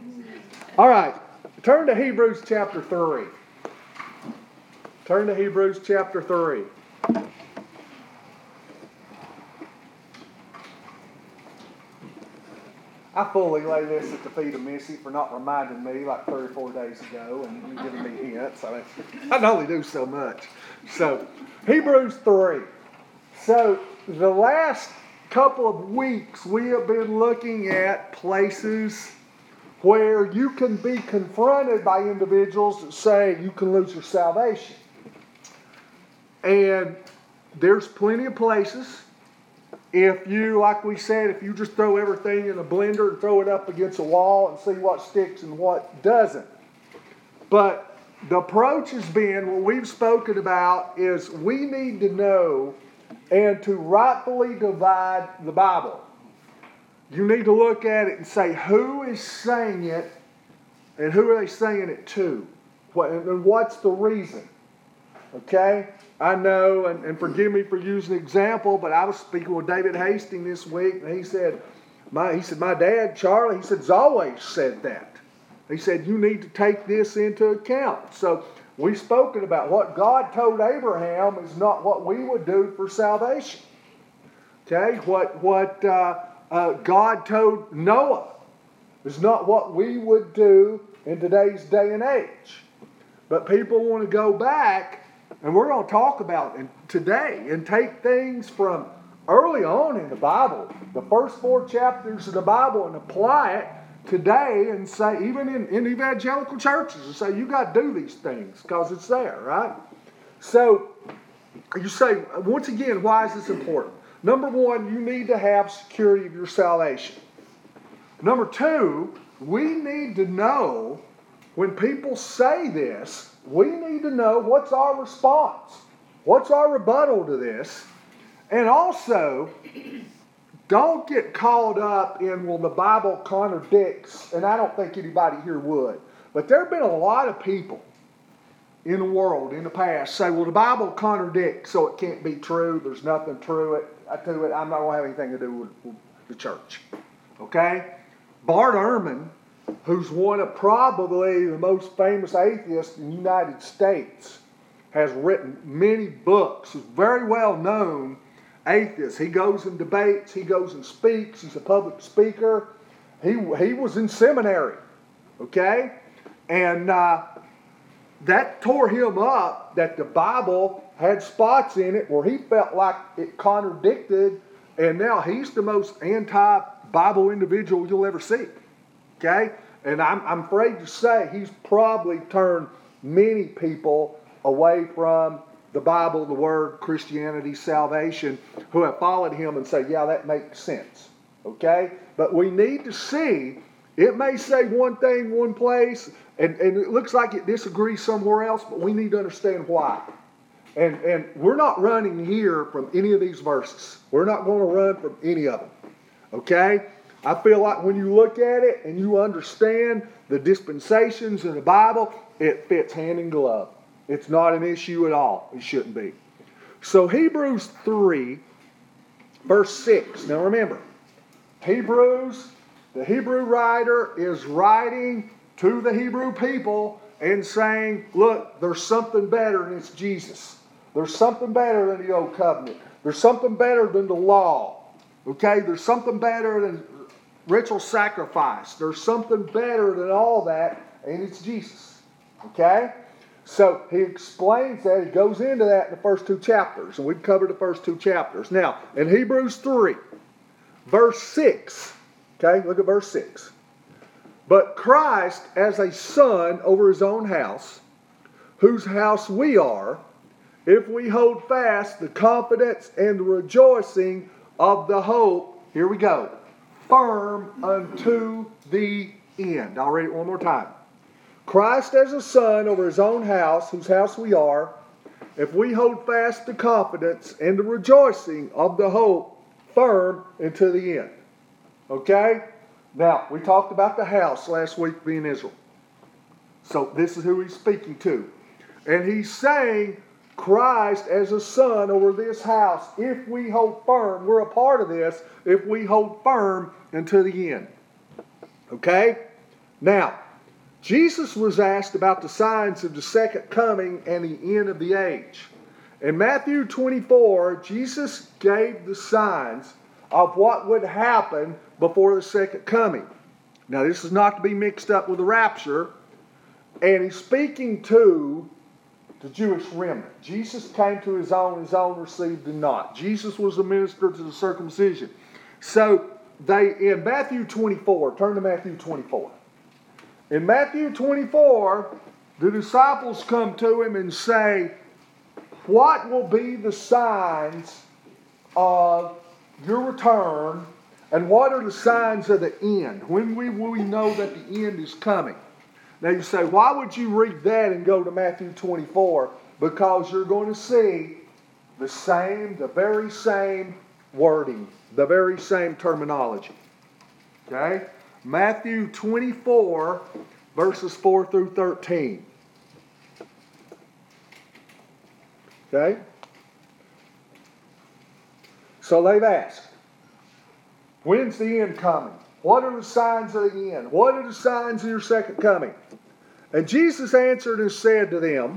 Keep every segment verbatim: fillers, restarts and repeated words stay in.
All right, turn to Hebrews chapter three. Turn to Hebrews chapter three. I fully lay this at the feet of Missy for not reminding me like three or four days ago and giving me hints. I mean, I can only do so much. So, Hebrews three. So, the last couple of weeks we have been looking at places where you can be confronted by individuals that say you can lose your salvation. And there's plenty of places. If you, like we said, if you just throw everything in a blender and throw it up against a wall and see what sticks and what doesn't. But the approach has been, what we've spoken about is we need to know and to rightfully divide the Bible. You need to look at it and say, who is saying it and who are they saying it to? What, and what's the reason? Okay? I know, and, and forgive me for using an example, but I was speaking with David Hastings this week, and he said, my, he said, my dad, Charlie, he said, has always said that. He said, you need to take this into account. So we've spoken about what God told Abraham is not what we would do for salvation. Okay? What, what uh, uh, God told Noah is not what we would do in today's day and age. But people want to go back, and we're going to talk about it today and take things from early on in the Bible, the first four chapters of the Bible, and apply it today and say, even in, in evangelical churches, and say, you got to do these things because it's there, right? So you say, once again, why is this important? Number one, you need to have security of your salvation. Number two, we need to know when people say this, we need to know what's our response. What's our rebuttal to this? And also, don't get caught up in, well, the Bible contradicts, and I don't think anybody here would. But there have been a lot of people in the world in the past say, well, the Bible contradicts, so it can't be true. There's nothing true it, to it. I'm not going to have anything to do with, with the church. Okay? Bart Ehrman, who's one of probably the most famous atheists in the United States, has written many books. He's a very well known atheist. He goes and debates. He goes and speaks. He's a public speaker. He, he was in seminary. Okay? And uh, that tore him up that the Bible had spots in it where he felt like it contradicted, and now he's the most anti-Bible individual you'll ever see. Okay? And I'm, I'm afraid to say he's probably turned many people away from the Bible, the Word, Christianity, salvation, who have followed him and say, yeah, that makes sense. Okay? But we need to see, it may say one thing one place, and, and it looks like it disagrees somewhere else, but we need to understand why. And, and we're not running here from any of these verses. We're not going to run from any of them. Okay? I feel like when you look at it and you understand the dispensations in the Bible, it fits hand in glove. It's not an issue at all. It shouldn't be. So Hebrews three, verse six. Now remember, Hebrews, the Hebrew writer is writing to the Hebrew people and saying, look, there's something better, and it's Jesus. There's something better than the old covenant. There's something better than the law. Okay? There's something better than ritual sacrifice. There's something better than all that, and it's Jesus. Okay? So he explains that. He goes into that in the first two chapters, and we've covered the first two chapters. Now, in Hebrews three, verse six, okay, look at verse six. But Christ as a son over his own house, whose house we are, if we hold fast the confidence and the rejoicing of the hope, here we go, firm unto the end. I'll read it one more time. Christ as a son over his own house, whose house we are, if we hold fast the confidence and the rejoicing of the hope firm unto the end. Okay? Now, we talked about the house last week being Israel. So this is who he's speaking to. And he's saying Christ as a son over this house, if we hold firm, we're a part of this, if we hold firm unto the end. Okay? Now, Jesus was asked about the signs of the second coming and the end of the age. In Matthew twenty-four, Jesus gave the signs of what would happen before the second coming. Now, this is not to be mixed up with the rapture. And he's speaking to the Jewish remnant. Jesus came to his own, his own received him not. Jesus was a minister to the circumcision. So, they in Matthew twenty-four, turn to Matthew twenty-four. In Matthew twenty-four, the disciples come to him and say, what will be the signs of your return, and what are the signs of the end? When we, will we know that the end is coming? Now you say, why would you read that and go to Matthew twenty-four? Because you're going to see the same, the very same wording, the very same terminology. Okay? Matthew twenty-four, verses four through thirteen. Okay? So they've asked, when's the end coming? What are the signs of the end? What are the signs of your second coming? And Jesus answered and said to them,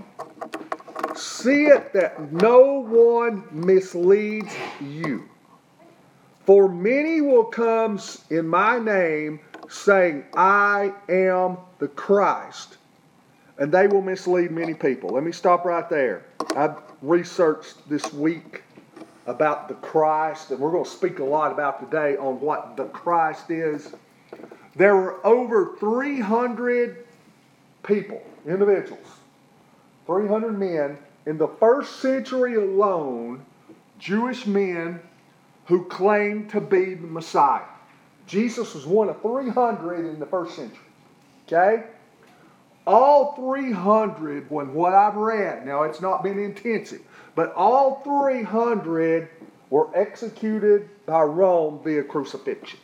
see it that no one misleads you. For many will come in my name, saying, I am the Christ. And they will mislead many people. Let me stop right there. I've researched this week about the Christ, and we're going to speak a lot about today on what the Christ is. There were over three hundred people, individuals, three hundred men in the first century alone, Jewish men who claimed to be the Messiah. Jesus was one of three hundred in the first century. Okay? All three hundred, when what I've read, now it's not been intensive, but all three hundred were executed by Rome via crucifixion.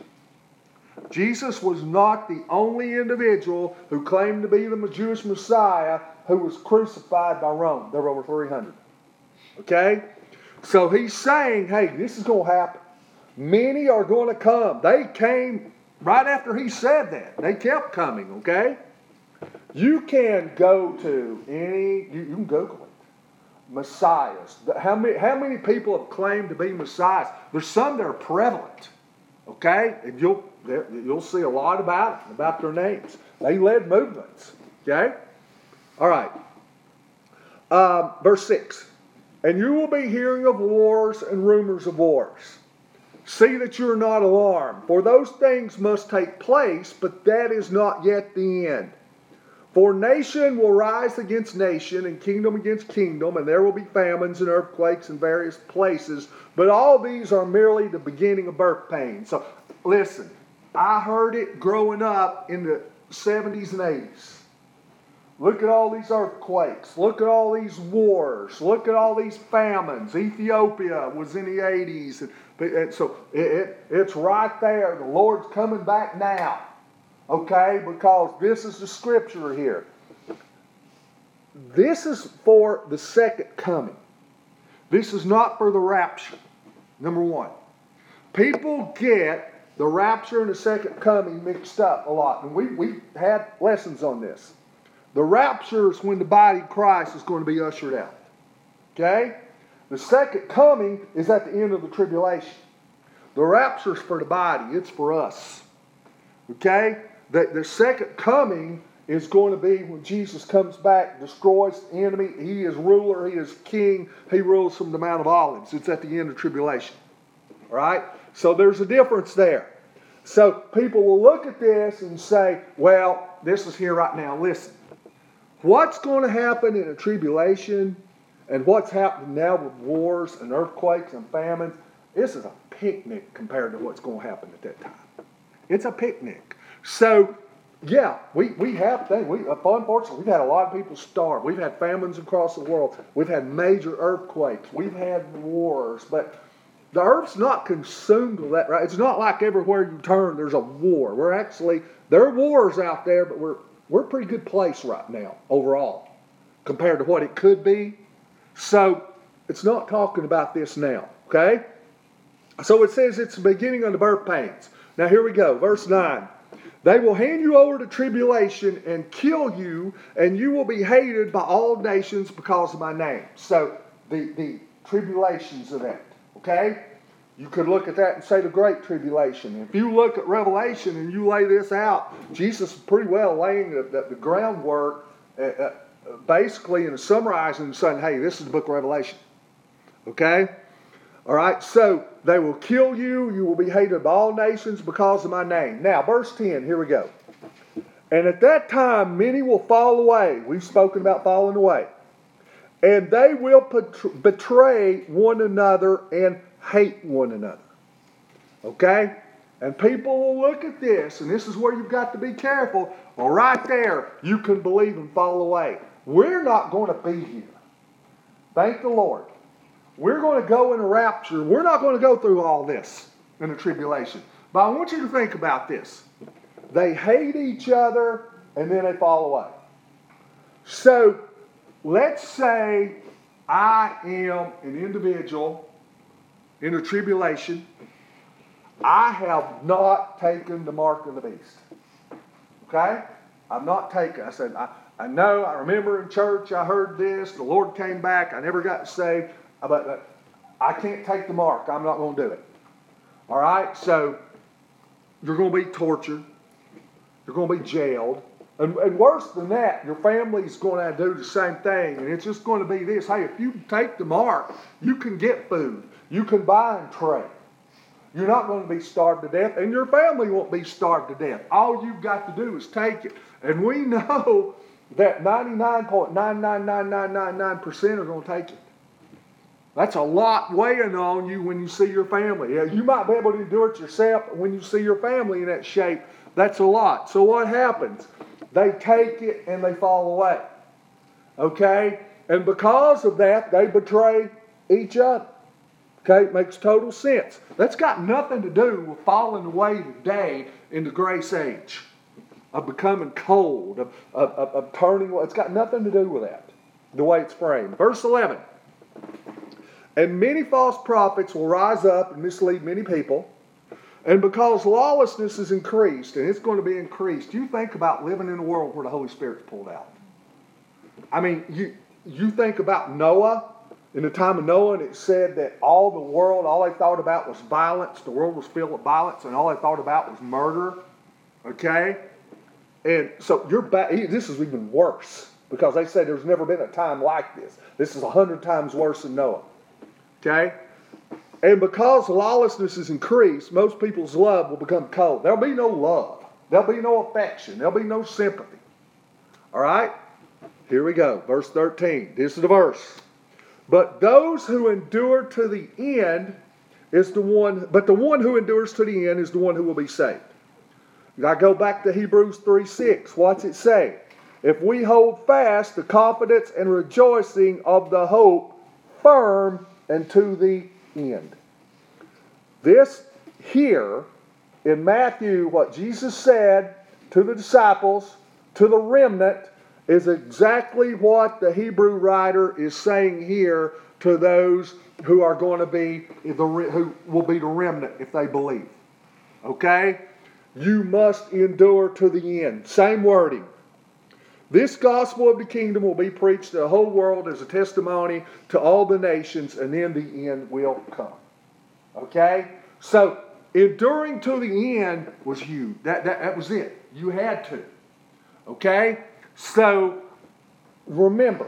Jesus was not the only individual who claimed to be the Jewish Messiah who was crucified by Rome. There were over three hundred. Okay? So he's saying, hey, this is going to happen. Many are going to come. They came right after he said that. They kept coming, okay? You can go to any, you, you can Google it. Messiahs. How many, how many people have claimed to be Messiahs? There's some that are prevalent. Okay? And you'll, you'll see a lot about it, about their names. They led movements. Okay? All right. Um, verse six. And you will be hearing of wars and rumors of wars. See that you are not alarmed, for those things must take place, but that is not yet the end. For nation will rise against nation, and kingdom against kingdom, and there will be famines and earthquakes in various places. But all these are merely the beginning of birth pains. So, listen, I heard it growing up in the seventies and eighties. Look at all these earthquakes. Look at all these wars. Look at all these famines. Ethiopia was in the eighties. And, and so it, it, it's right there. The Lord's coming back now. Okay? Because this is the scripture here. This is for the second coming. This is not for the rapture. Number one. People get the rapture and the second coming mixed up a lot. And we, we had lessons on this. The rapture is when the body of Christ is going to be ushered out. Okay? The second coming is at the end of the tribulation. The rapture is for the body. It's for us. Okay? The, the second coming is going to be when Jesus comes back, destroys the enemy. He is ruler. He is king. He rules from the Mount of Olives. It's at the end of tribulation. All right? So there's a difference there. So people will look at this and say, well, this is here right now. Listen. What's going to happen in a tribulation and what's happening now with wars and earthquakes and famines, this is a picnic compared to what's going to happen at that time. It's a picnic. So, yeah, we, we have things. We, unfortunately, we've had a lot of people starve. We've had famines across the world. We've had major earthquakes. We've had wars. But the earth's not consumed with that, right? It's not like everywhere you turn there's a war. We're actually, there are wars out there, but we're We're a pretty good place right now, overall, compared to what it could be. So, it's not talking about this now, okay? So it says it's the beginning of the birth pains. Now here we go, verse nine. They will hand you over to tribulation and kill you, and you will be hated by all nations because of my name. So, the, the tribulations of that, okay? You could look at that and say the Great Tribulation. If you look at Revelation and you lay this out, Jesus is pretty well laying the, the, the groundwork, uh, uh, basically in summarizing and saying, hey, this is the book of Revelation. Okay? All right, so they will kill you. You will be hated by all nations because of my name. Now, verse ten, here we go. And at that time, many will fall away. We've spoken about falling away. And they will betray one another and hate one another. Okay? And people will look at this, and this is where you've got to be careful. Well, right there, you can believe and fall away. We're not going to be here. Thank the Lord. We're going to go in a rapture. We're not going to go through all this in the tribulation. But I want you to think about this. They hate each other, and then they fall away. So, let's say I am an individual in the tribulation. I have not taken the mark of the beast. Okay? I've not taken. I said, I, I know, I remember in church I heard this. The Lord came back. I never got saved. But I can't take the mark. I'm not going to do it. All right? So, you're going to be tortured. You're going to be jailed. And, and worse than that, your family's going to do the same thing. And it's just going to be this. Hey, if you take the mark, you can get food. You can buy and trade. You're not going to be starved to death. And your family won't be starved to death. All you've got to do is take it. And we know that ninety-nine point nine nine nine nine nine nine percent are going to take it. That's a lot weighing on you when you see your family. Yeah, you might be able to do it yourself, but when you see your family in that shape, that's a lot. So what happens? They take it and they fall away. Okay? And because of that, they betray each other. Okay? It makes total sense. That's got nothing to do with falling away today in the grace age. Of becoming cold. Of, of, of, of turning. It's got nothing to do with that. The way it's framed. Verse eleven. And many false prophets will rise up and mislead many people. And because lawlessness is increased, and it's going to be increased, you think about living in a world where the Holy Spirit's pulled out. I mean, you you think about Noah, in the time of Noah, and it said that all the world, all they thought about was violence. The world was filled with violence, and all they thought about was murder. Okay? And so you're back, this is even worse, because they say there's never been a time like this. This is a hundred times worse than Noah. Okay? And because lawlessness is increased, most people's love will become cold. There'll be no love. There'll be no affection. There'll be no sympathy. All right? Here we go. Verse thirteen. This is the verse. But those who endure to the end is the one, but the one who endures to the end is the one who will be saved. I go back to Hebrews three six. What's it say? If we hold fast the confidence and rejoicing of the hope firm and to the end. This here in Matthew, what Jesus said to the disciples, to the remnant, is exactly what the Hebrew writer is saying here to those who are going to be the who will be the remnant if they believe. Okay? You must endure to the end. Same wording. This gospel of the kingdom will be preached to the whole world as a testimony to all the nations, and then the end will come. Okay? So, enduring to the end was huge. That, that, that was it. You had to. Okay? So, remember,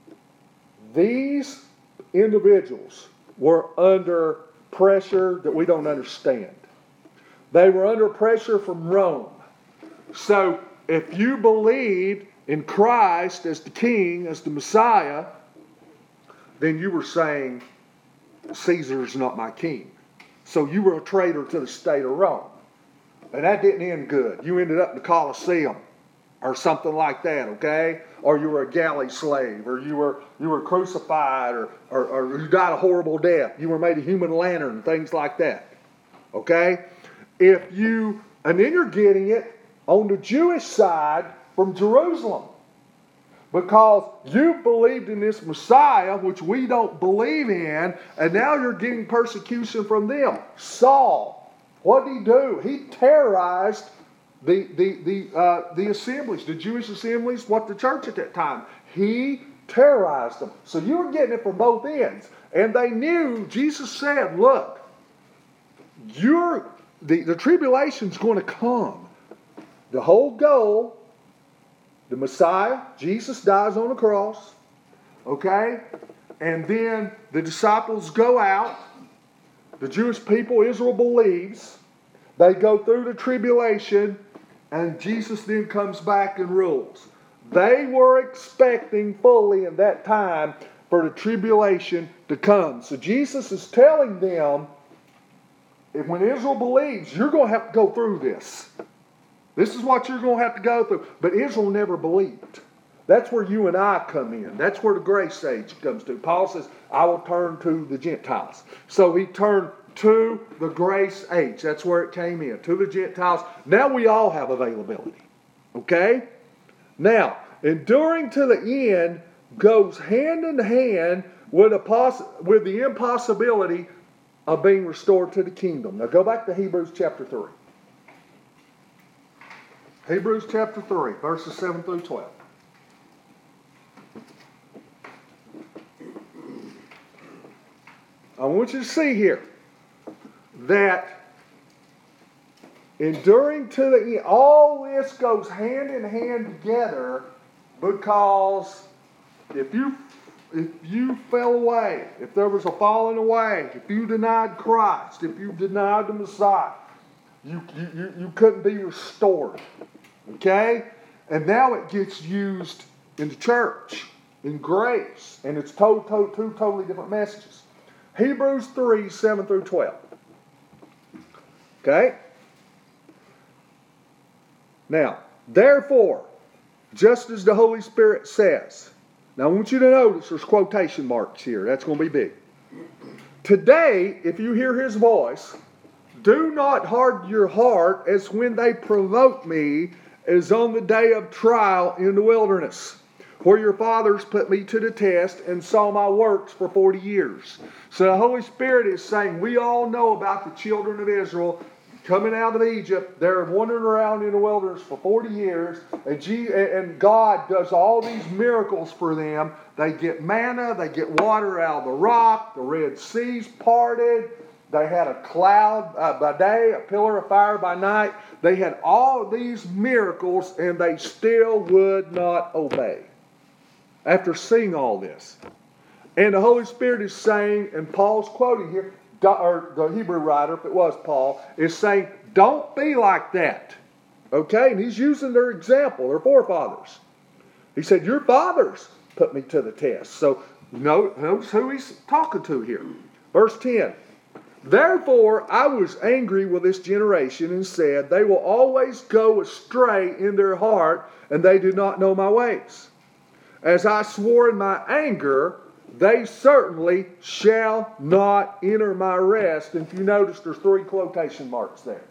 these individuals were under pressure that we don't understand. They were under pressure from Rome. So, if you believed in Christ as the King, as the Messiah, then you were saying, Caesar's not my king. So you were a traitor to the state of Rome. And that didn't end good. You ended up in the Colosseum or something like that, okay? Or you were a galley slave, or you were you were crucified, or, or, or you died a horrible death. You were made a human lantern, things like that. Okay? If you, and then you're getting it on the Jewish side from Jerusalem. Because you believed in this Messiah, which we don't believe in, and now you're getting persecution from them. Saul, what did he do? He terrorized the the the uh, the assemblies, the Jewish assemblies, what the church at that time. He terrorized them. So you were getting it from both ends. And they knew, Jesus said, look, you're, the, the tribulation's going to come. The whole goal, the Messiah, Jesus dies on the cross, okay? And then the disciples go out. The Jewish people, Israel believes. They go through the tribulation, and Jesus then comes back and rules. They were expecting fully in that time for the tribulation to come. So Jesus is telling them, if when Israel believes, you're going to have to go through this. This is what you're going to have to go through. But Israel never believed. That's where you and I come in. That's where the grace age comes to. Paul says, I will turn to the Gentiles. So he turned to the grace age. That's where it came in, to the Gentiles. Now we all have availability. Okay? Now, enduring to the end goes hand in hand with, a poss- with the impossibility of being restored to the kingdom. Now go back to Hebrews chapter three. Hebrews chapter three, verses seven through twelve. I want you to see here that enduring to the end, all this goes hand in hand together, because if you if you fell away, if there was a falling away, if you denied Christ, if you denied the Messiah, you you, you, you couldn't be restored. Okay? And now it gets used in the church, in grace, and it's to, to, two totally different messages. Hebrews three, seven through twelve. Okay? Now, therefore, just as the Holy Spirit says. Now, I want you to notice there's quotation marks here. That's going to be big. Today, if you hear His voice, do not harden your heart as when they provoked me, as on the day of trial in the wilderness, where your fathers put me to the test and saw my works for forty years. So the Holy Spirit is saying, we all know about the children of Israel coming out of Egypt. They're wandering around in the wilderness for forty years, and, G- and God does all these miracles for them. They get manna, they get water out of the rock, the Red Sea's parted, they had a cloud uh, by day, a pillar of fire by night. They had all these miracles, and they still would not obey after seeing all this. And the Holy Spirit is saying, and Paul's quoting here, or the Hebrew writer, if it was Paul, is saying, don't be like that. Okay? And he's using their example, their forefathers. He said, your fathers put me to the test. So notice who he's talking to here. Verse ten. Therefore I was angry with this generation and said, they will always go astray in their heart, and they do not know my ways. As I swore in my anger, they certainly shall not enter my rest. And if you notice, there's three quotation marks there.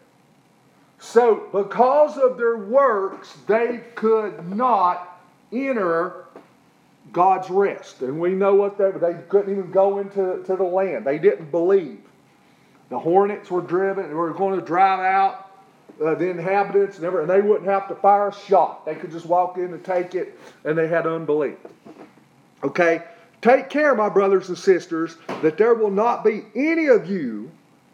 So, because of their works, they could not enter God's rest. And we know what they they couldn't even go into to the land. They didn't believe. The hornets were driven, they were going to drive out uh, the inhabitants, and, everything, and they wouldn't have to fire a shot. They could just walk in and take it, and they had unbelief. Okay? Take care, my brothers and sisters, that there will not be any of you,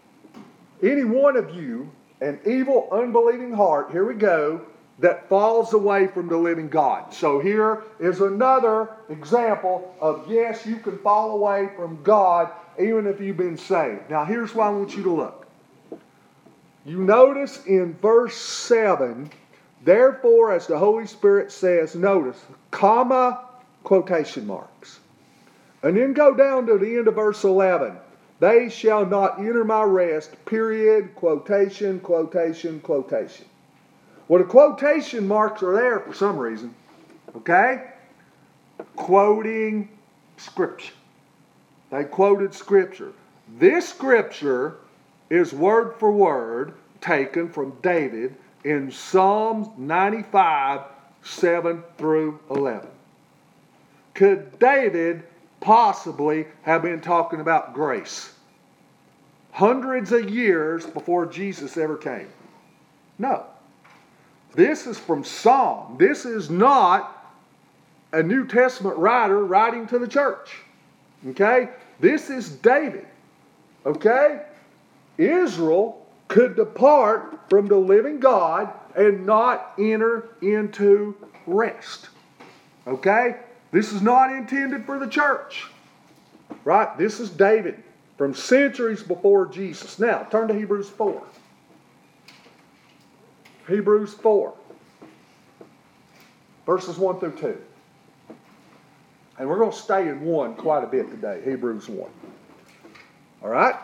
any one of you, an evil, unbelieving heart, here we go, that falls away from the living God. So here is another example of, yes, you can fall away from God even if you've been saved. Now here's why I want you to look. You notice in verse seven, therefore, as the Holy Spirit says, notice, comma, quotation marks. And then go down to the end of verse eleven. They shall not enter my rest, period, quotation, quotation, quotation. Well, the quotation marks are there for some reason. Okay? Quoting Scripture. They quoted Scripture. This Scripture is word for word taken from David in Psalms ninety-five, seven through eleven. Could David possibly have been talking about grace hundreds of years before Jesus ever came? No. This is from Psalm. This is not a New Testament writer writing to the church. Okay? This is David. Okay? Israel could depart from the living God and not enter into rest. Okay? This is not intended for the church. Right? This is David from centuries before Jesus. Now, turn to Hebrews four. Hebrews four. Verses one through two. And we're going to stay in one quite a bit today. Hebrews one. Alright?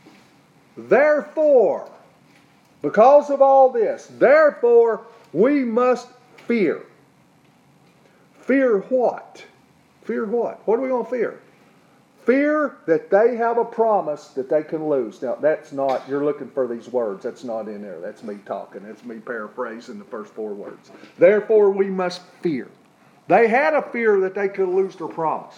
Therefore, because of all this, therefore we must fear. Fear what? Fear what? What are we going to fear? Fear that they have a promise that they can lose. Now, that's not, you're looking for these words. That's not in there. That's me talking. That's me paraphrasing the first four words. Therefore, we must fear. They had a fear that they could lose their promise.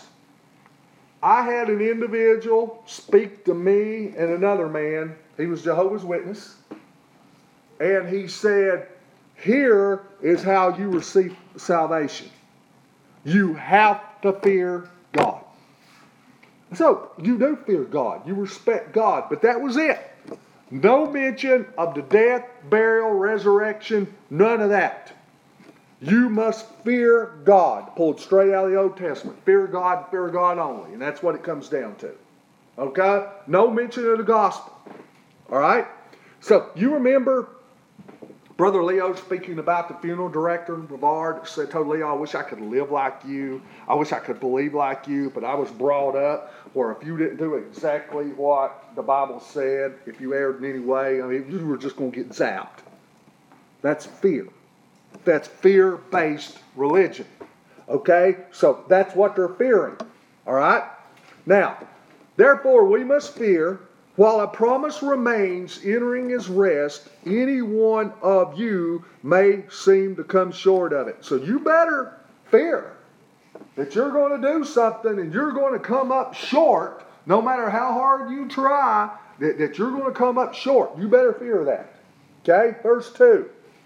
I had an individual speak to me and another man. He was Jehovah's Witness. And he said, here is how you receive salvation. You have to fear God. So, you do fear God. You respect God. But that was it. No mention of the death, burial, resurrection. None of that. You must fear God. Pulled straight out of the Old Testament. Fear God, fear God only. And that's what it comes down to. Okay? No mention of the gospel. Alright? So, you remember Brother Leo speaking about the funeral director in Brevard, said, told Leo, I wish I could live like you. I wish I could believe like you, but I was brought up where if you didn't do exactly what the Bible said, if you erred in any way, I mean, you were just going to get zapped. That's fear. That's fear-based religion. Okay? So that's what they're fearing. All right? Now, therefore we must fear, while a promise remains entering his rest, any one of you may seem to come short of it. So you better fear that you're going to do something and you're going to come up short, no matter how hard you try, that, that you're going to come up short. You better fear that. Okay? Verse two.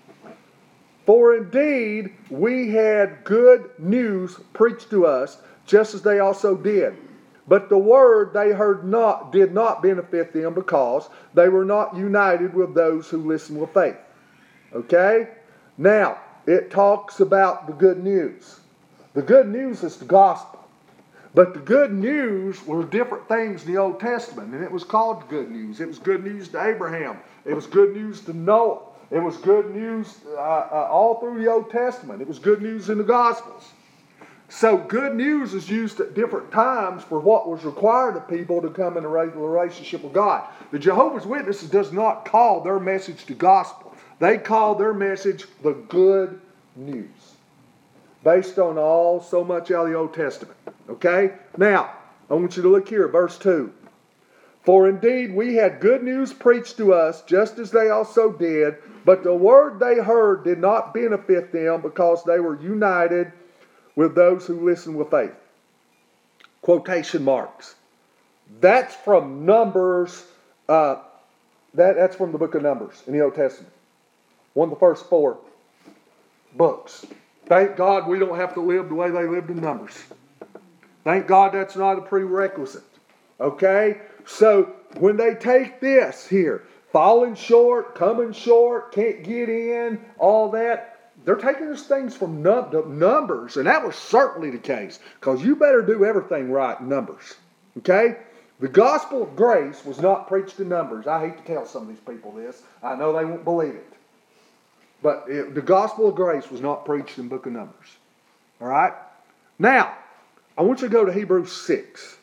For indeed we had good news preached to us, just as they also did. But the word they heard not did not benefit them, because they were not united with those who listened with faith. Okay? Now, it talks about the good news. The good news is the gospel. But the good news were different things in the Old Testament, and it was called good news. It was good news to Abraham. It was good news to Noah. It was good news uh, uh, all through the Old Testament. It was good news in the Gospels. So good news is used at different times for what was required of people to come in a regular relationship with God. The Jehovah's Witnesses does not call their message the gospel. They call their message the good news. Based on all so much out of the Old Testament. Okay? Now, I want you to look here, verse two. For indeed we had good news preached to us, just as they also did, but the word they heard did not benefit them, because they were united with those who listen with faith. Quotation marks. That's from Numbers. Uh, that, that's from the book of Numbers in the Old Testament. One of the first four books. Thank God we don't have to live the way they lived in Numbers. Thank God that's not a prerequisite. Okay? So when they take this here, falling short, coming short, can't get in, all that, they're taking these things from num- the Numbers, and that was certainly the case, because you better do everything right in Numbers. Okay? The gospel of grace was not preached in Numbers. I hate to tell some of these people this. I know they won't believe it. But it, the gospel of grace was not preached in the book of Numbers. All right? Now, I want you to go to Hebrews six.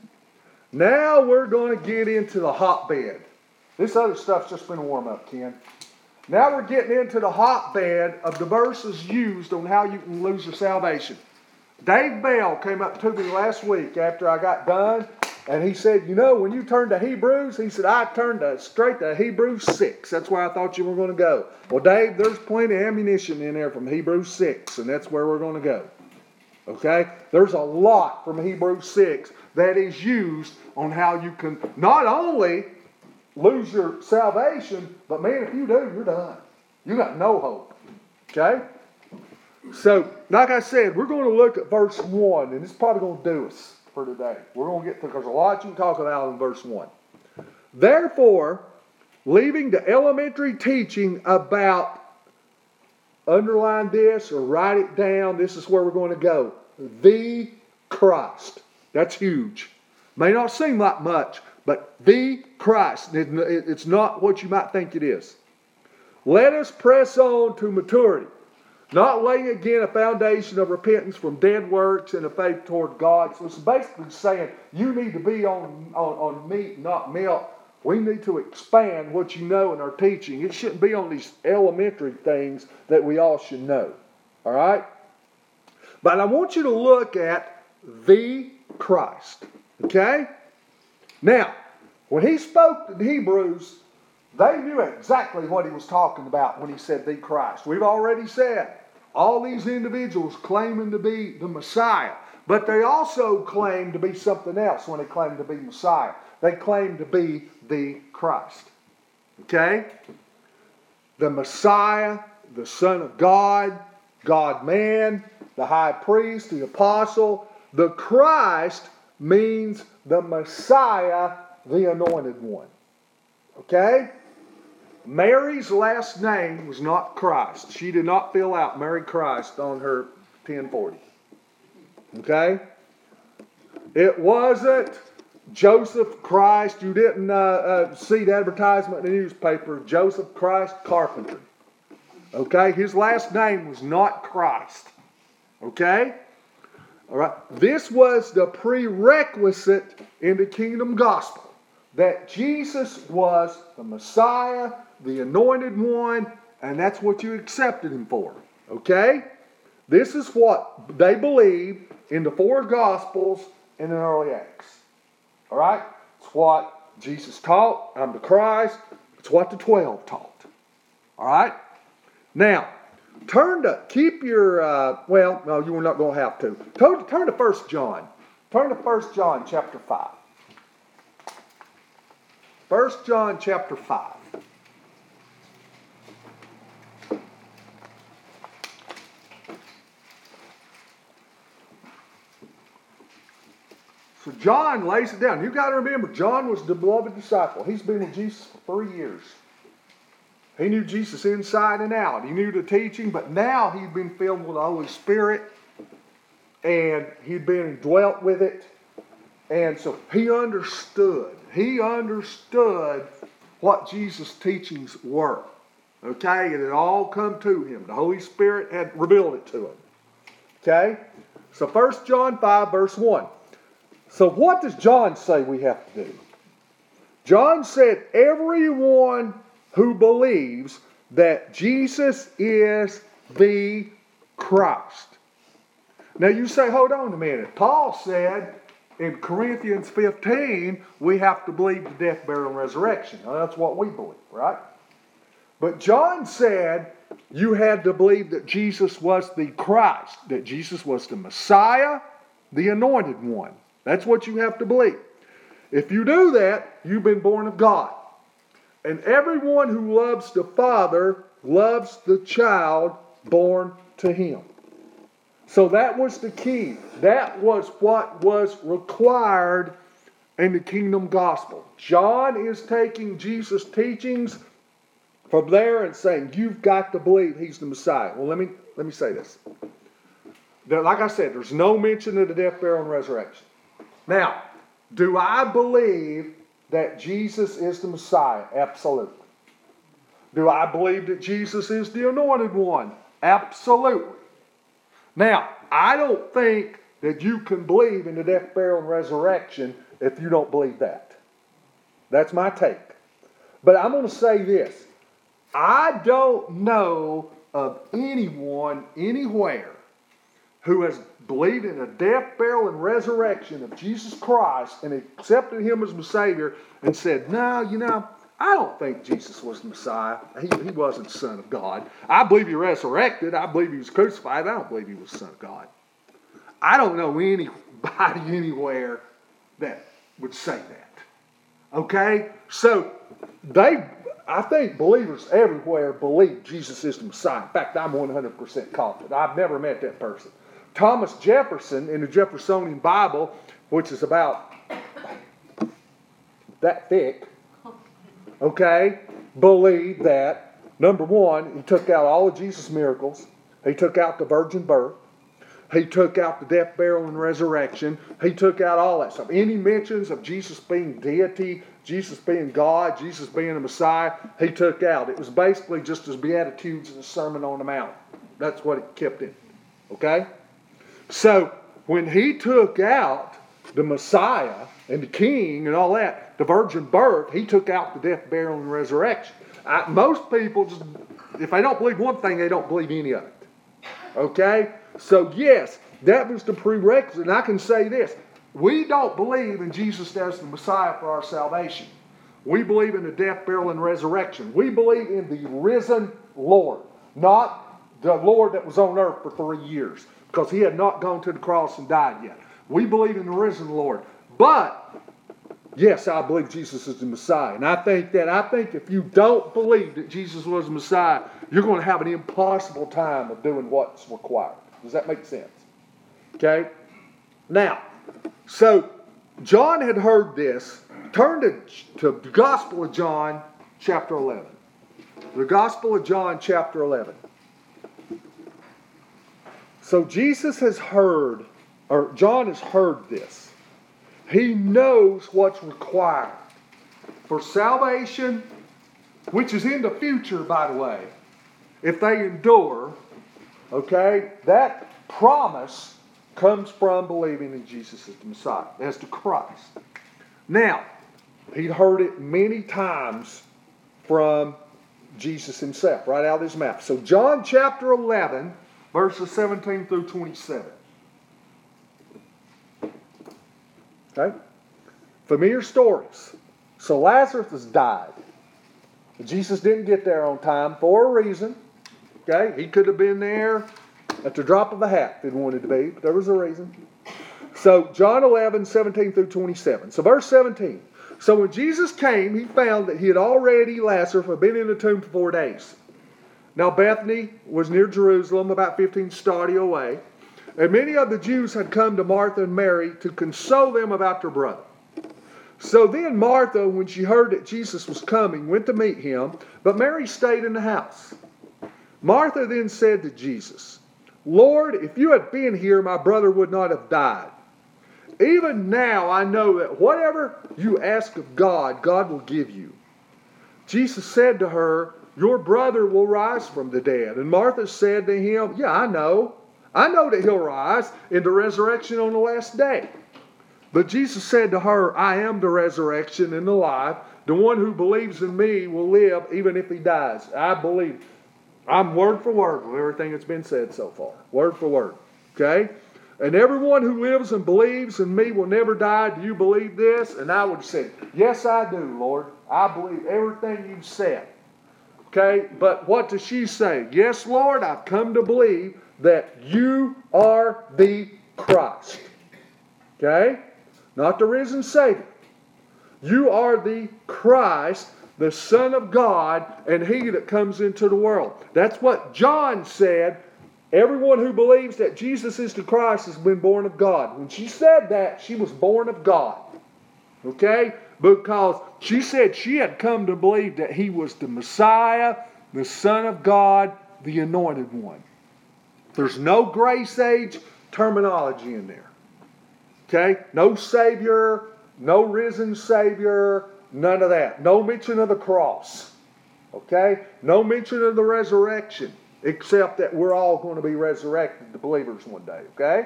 Now we're going to get into the hotbed. This other stuff's just been a warm-up, Ken. Now we're getting into the hotbed of the verses used on how you can lose your salvation. Dave Bell came up to me last week after I got done, and he said, you know, when you turn to Hebrews, he said, I turned to, straight to Hebrews six. That's where I thought you were going to go. Well, Dave, there's plenty of ammunition in there from Hebrews six, and that's where we're going to go. Okay? There's a lot from Hebrews six that is used on how you can not only lose your salvation, but man, if you do, you're done. You got no hope. Okay? So, like I said, we're going to look at verse one, and it's probably going to do us for today. We're going to get to, because there's a lot you can talk about in verse one. Therefore, leaving the elementary teaching about, underline this or write it down, this is where we're going to go. The Christ. That's huge. May not seem like much, but the Christ. It's not what you might think it is. Let us press on to maturity, not laying again a foundation of repentance from dead works and a faith toward God. So it's basically saying you need to be on, on, on meat, not milk. We need to expand what you know in our teaching. It shouldn't be on these elementary things that we all should know. All right? But I want you to look at the Christ. Okay? Now, when he spoke to the Hebrews, they knew exactly what he was talking about when he said the Christ. We've already said all these individuals claiming to be the Messiah, but they also claim to be something else when they claim to be Messiah. They claim to be the Christ. Okay? The Messiah, the Son of God, God-man, the high priest, the apostle. The Christ means the Messiah, the anointed one. Okay? Mary's last name was not Christ. She did not fill out Mary Christ on her ten forty. Okay? It wasn't Joseph Christ. You didn't uh, uh, see the advertisement in the newspaper, Joseph Christ Carpenter. Okay? His last name was not Christ. Okay? All right. This was the prerequisite in the kingdom gospel, that Jesus was the Messiah, the anointed one, and that's what you accepted him for. Okay? This is what they believed in the four Gospels and in early Acts. All right? It's what Jesus taught. I'm the Christ. It's what the twelve taught. All right? Now, turn to, keep your, uh, well, no, you're not going to have to. Turn, turn to First John. Turn to First John chapter five. First John chapter five. So John lays it down. You've got to remember, John was the beloved disciple. He's been with Jesus for three years. He knew Jesus inside and out. He knew the teaching, but now he'd been filled with the Holy Spirit, and he'd been dwelt with it. And so he understood. He understood what Jesus' teachings were. Okay? It had all come to him. The Holy Spirit had revealed it to him. Okay? So First John five, verse one. So what does John say we have to do? John said, everyone who believes that Jesus is the Christ. Now you say, hold on a minute. Paul said in Corinthians fifteen, we have to believe the death, burial, and resurrection. Now that's what we believe, right? But John said you had to believe that Jesus was the Christ, that Jesus was the Messiah, the anointed one. That's what you have to believe. If you do that, you've been born of God. And everyone who loves the Father loves the child born to him. So that was the key. That was what was required in the kingdom gospel. John is taking Jesus' teachings from there and saying, you've got to believe he's the Messiah. Well, let me, let me say this. Like I said, there's no mention of the death, burial, and resurrection. Now, do I believe that Jesus is the Messiah? Absolutely. Do I believe that Jesus is the anointed one? Absolutely. Now, I don't think that you can believe in the death, burial, and resurrection if you don't believe that. That's my take. But I'm going to say this. I don't know of anyone anywhere who has believed in the death, burial, and resurrection of Jesus Christ and accepted him as my Savior and said, no, you know, I don't think Jesus was the Messiah. He, he wasn't the Son of God. I believe he resurrected. I believe he was crucified. I don't believe he was the Son of God. I don't know anybody anywhere that would say that. Okay? So, they, I think believers everywhere believe Jesus is the Messiah. In fact, I'm one hundred percent confident. I've never met that person. Thomas Jefferson, in the Jeffersonian Bible, which is about that thick, okay, believed that, number one, he took out all of Jesus' miracles. He took out the virgin birth. He took out the death, burial, and resurrection. He took out all that stuff. Any mentions of Jesus being deity, Jesus being God, Jesus being the Messiah, he took out. It was basically just his Beatitudes and the Sermon on the Mount. That's what it kept in. Okay? So, when he took out the Messiah and the King and all that, the virgin birth, he took out the death, burial, and resurrection. I, most people, just, if they don't believe one thing, they don't believe any of it. Okay? So yes, that was the prerequisite. And I can say this. We don't believe in Jesus as the Messiah for our salvation. We believe in the death, burial, and resurrection. We believe in the risen Lord. Not the Lord that was on earth for three years. Because he had not gone to the cross and died yet. We believe in the risen Lord. But, yes, I believe Jesus is the Messiah. And I think that, I think if you don't believe that Jesus was the Messiah, you're going to have an impossible time of doing what's required. Does that make sense? Okay? Now, so John had heard this. Turn to, to the Gospel of John, chapter eleven. The Gospel of John, chapter eleven. So Jesus has heard, or John has heard this. He knows what's required for salvation, which is in the future, by the way. If they endure, okay, that promise comes from believing in Jesus as the Messiah, as the Christ. Now, he'd heard it many times from Jesus himself, right out of his mouth. So John chapter eleven, verses seventeen through twenty-seven. Okay? Familiar stories. So Lazarus has died. Jesus didn't get there on time for a reason. Okay? He could have been there at the drop of a hat if he wanted to be, but there was a reason. So John eleven, seventeen through twenty-seven. So verse seventeen. So when Jesus came, he found that he had already, Lazarus, had been in the tomb for four days. Now Bethany was near Jerusalem, about fifteen stadia away. And many of the Jews had come to Martha and Mary to console them about their brother. So then Martha, when she heard that Jesus was coming, went to meet him, but Mary stayed in the house. Martha then said to Jesus, Lord, if you had been here, my brother would not have died. Even now I know that whatever you ask of God, God will give you. Jesus said to her, your brother will rise from the dead. And Martha said to him, yeah, I know. I know that he'll rise in the resurrection on the last day. But Jesus said to her, I am the resurrection and the life. The one who believes in me will live even if he dies. I believe. I'm word for word with everything that's been said so far. Word for word. Okay? And everyone who lives and believes in me will never die. Do you believe this? And I would say, yes, I do, Lord. I believe everything you've said. Okay? But what does she say? Yes, Lord, I've come to believe that you are the Christ. Okay? Not the risen Savior. You are the Christ, the Son of God, and He that comes into the world. That's what John said. Everyone who believes that Jesus is the Christ has been born of God. When she said that, she was born of God. Okay? Because she said she had come to believe that He was the Messiah, the Son of God, the Anointed One. There's no grace age terminology in there. Okay? No Savior, no risen Savior, none of that. No mention of the cross. Okay? No mention of the resurrection, except that we're all going to be resurrected, the believers, one day. Okay?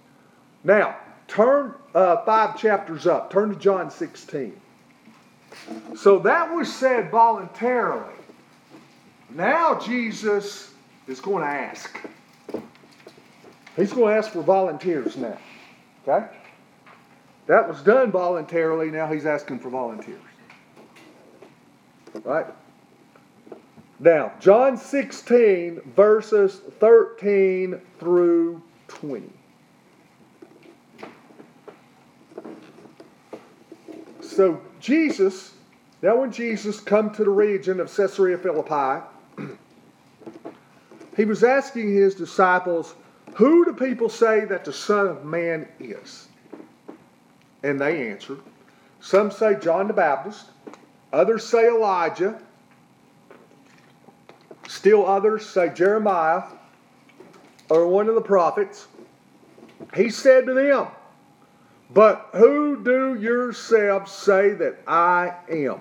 Now, turn uh, five chapters up. Turn to John sixteen. So that was said voluntarily. Now Jesus is going to ask. He's going to ask for volunteers now. Okay? That was done voluntarily. Now he's asking for volunteers. Right? Now, John sixteen, verses thirteen through twenty. So, Jesus Now when Jesus come to the region of Caesarea Philippi, he was asking his disciples, who do people say that the Son of Man is? And they answered. Some say John the Baptist. Others say Elijah. Still others say Jeremiah or one of the prophets. He said to them, but who do yourselves say that I am?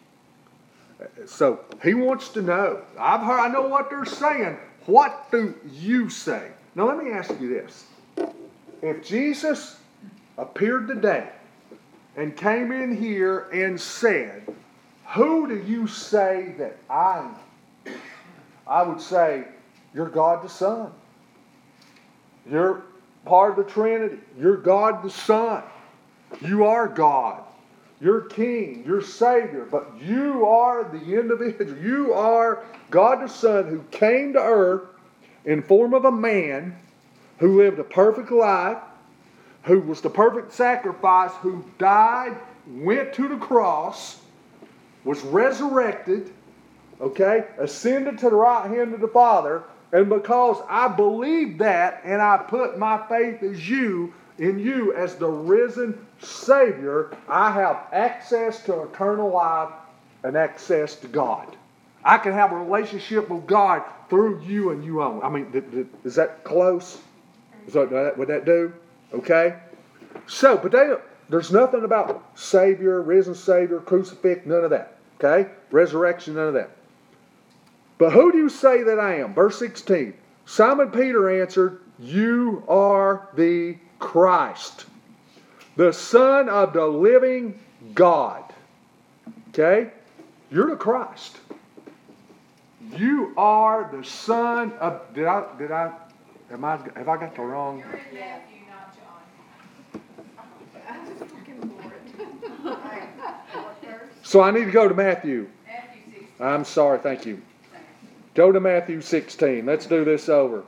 So he wants to know. I've heard, I know what they're saying. What do you say? Now let me ask you this. If Jesus appeared today and came in here and said, who do you say that I am? I would say, you're God the Son. You're part of the Trinity. You're God the Son. You are God. You're King. You're Savior. But you are the individual. You are God the Son who came to earth in form of a man who lived a perfect life, who was the perfect sacrifice, who died, went to the cross, was resurrected, okay, ascended to the right hand of the Father, and because I believe that and I put my faith as you, in you as the risen Savior, I have access to eternal life and access to God. I can have a relationship with God through you and you only. I mean, th- th- is that close? Is that, would that do? Okay? So, but they, there's nothing about Savior, risen Savior, crucifix, none of that. Okay? Resurrection, none of that. But who do you say that I am? Verse sixteen. Simon Peter answered, you are the Christ, the Son of the living God. Okay? You're the Christ. You are the Son of, did I, did I, am I, have I got the wrong? You're in Matthew, not John. I was looking for it. So I need to go to Matthew. Matthew sixteen. I'm sorry, thank you. Go to Matthew sixteen. Let's do this over.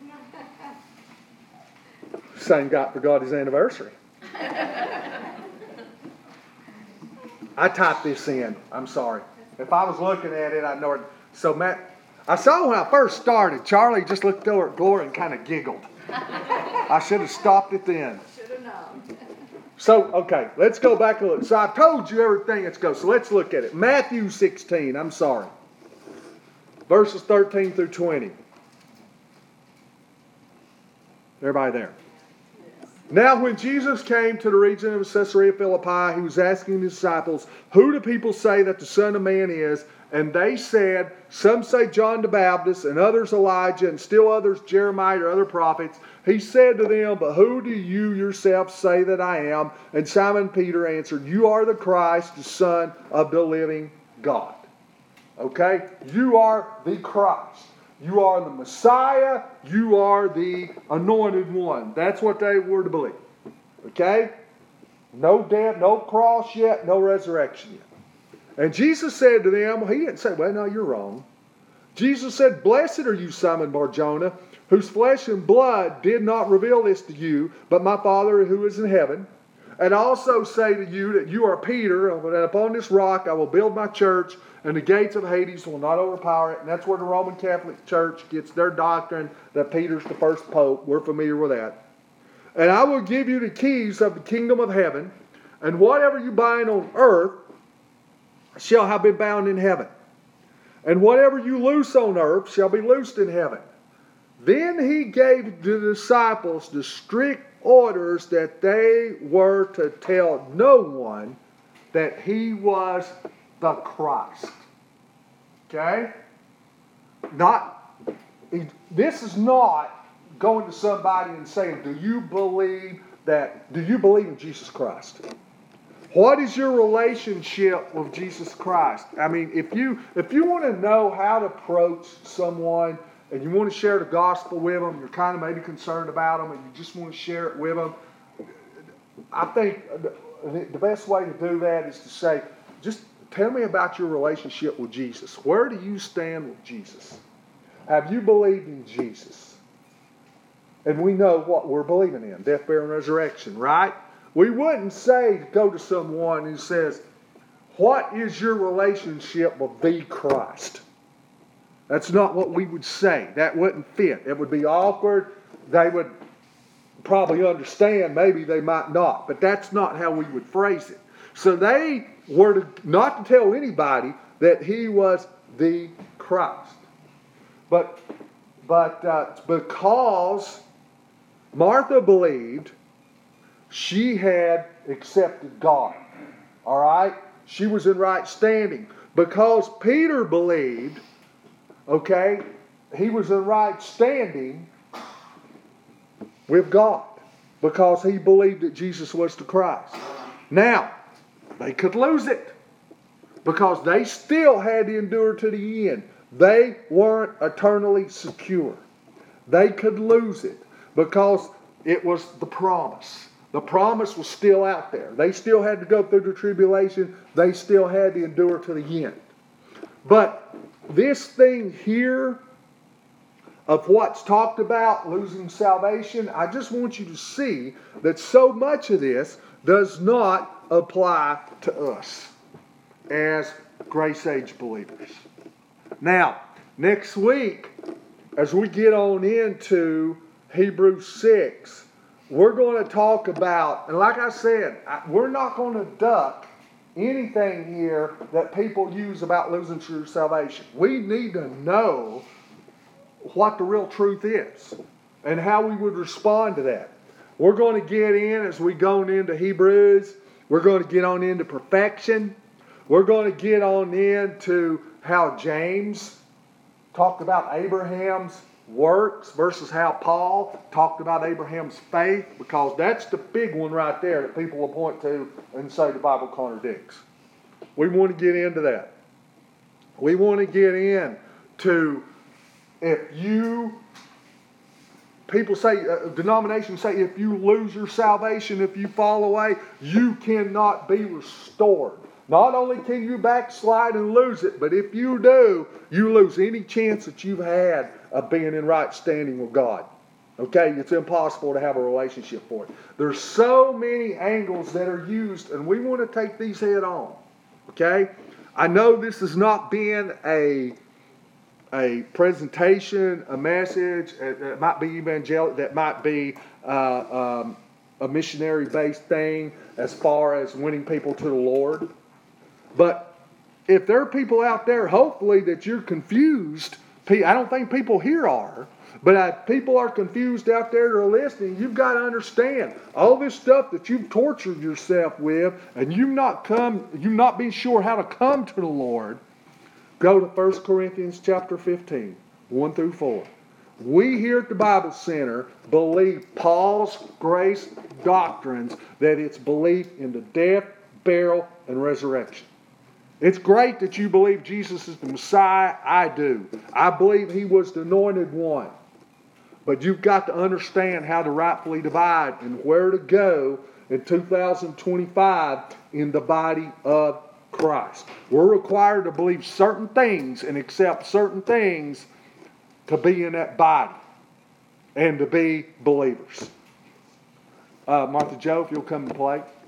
Same guy forgot his anniversary. I typed this in. I'm sorry. If I was looking at it, I know it. So Matt, I saw when I first started, Charlie just looked over at Gloria and kind of giggled. I should have stopped it then. Should have known. So, okay, let's go back a look. So I told you everything. Let's go. So let's look at it. Matthew sixteen. I'm sorry. Verses thirteen through twenty. Everybody there? Now when Jesus came to the region of Caesarea Philippi, he was asking his disciples, who do people say that the Son of Man is? And they said, some say John the Baptist, and others Elijah, and still others Jeremiah or other prophets. He said to them, but who do you yourself say that I am? And Simon Peter answered, you are the Christ, the Son of the living God. Okay? You are the Christ. You are the Messiah. You are the anointed one. That's what they were to believe. Okay? No death, no cross yet, no resurrection yet. And Jesus said to them, he didn't say, well, no, you're wrong. Jesus said, blessed are you, Simon Bar-Jonah, whose flesh and blood did not reveal this to you, but my Father who is in heaven. And I also say to you that you are Peter, and upon this rock I will build my church, and the gates of Hades will not overpower it. And that's where the Roman Catholic Church gets their doctrine that Peter's the first pope. We're familiar with that. And I will give you the keys of the kingdom of heaven, and whatever you bind on earth shall have been bound in heaven. And whatever you loose on earth shall be loosed in heaven. Then he gave the disciples the strict orders that they were to tell no one that he was the Christ. Okay? Not, this is not going to somebody and saying, do you believe that, do you believe in Jesus Christ? What is your relationship with Jesus Christ? I mean, if you if you want to know how to approach someone and you want to share the gospel with them, you're kind of maybe concerned about them and you just want to share it with them, I think the best way to do that is to say, just tell me about your relationship with Jesus. Where do you stand with Jesus? Have you believed in Jesus? And we know what we're believing in, death, burial, and resurrection, right? We wouldn't say to go to someone who says, what is your relationship with the Christ? That's not what we would say. That wouldn't fit. It would be awkward. They would probably understand. Maybe they might not. But that's not how we would phrase it. So they were to, not to tell anybody that he was the Christ. But, but uh, because Martha believed, she had accepted God. All right? She was in right standing. Because Peter believed, okay, he was in right standing with God. Because he believed that Jesus was the Christ. Now, they could lose it. Because they still had to endure to the end. They weren't eternally secure. They could lose it. Because it was the promise. The promise was still out there. They still had to go through the tribulation. They still had to endure to the end. But this thing here of what's talked about, losing salvation, I just want you to see that so much of this does not apply to us as Grace Age believers. Now, next week, as we get on into Hebrews six, we're going to talk about, and like I said, we're not going to duck anything here that people use about losing true salvation. We need to know what the real truth is and how we would respond to that. We're going to get in, as we go into Hebrews, we're going to get on into perfection. We're going to get on into how James talked about Abraham's works versus how Paul talked about Abraham's faith, because that's the big one right there that people will point to and say the Bible contradicts. We want to get into that. We want to get in to, if you, people say, uh, denominations say, if you lose your salvation, if you fall away, you cannot be restored. Not only can you backslide and lose it, but if you do, you lose any chance that you've had of being in right standing with God. Okay? It's impossible to have a relationship for it. There's so many angles that are used, and we want to take these head on. Okay? I know this has not been a, a presentation, a message, that might be evangelical, that might be uh, um, a missionary-based thing as far as winning people to the Lord. But if there are people out there, hopefully, that you're confused, I don't think people here are, but if people are confused out there that are listening, you've got to understand all this stuff that you've tortured yourself with, and you've not come, you've not been sure how to come to the Lord. Go to First Corinthians chapter fifteen, one through four. We here at the Bible Center believe Paul's grace doctrines, that it's belief in the death, burial, and resurrection. It's great that you believe Jesus is the Messiah. I do. I believe he was the anointed one. But you've got to understand how to rightfully divide and where to go in two thousand twenty-five in the body of Christ. We're required to believe certain things and accept certain things to be in that body and to be believers. Uh, Martha Joe, if you'll come and play.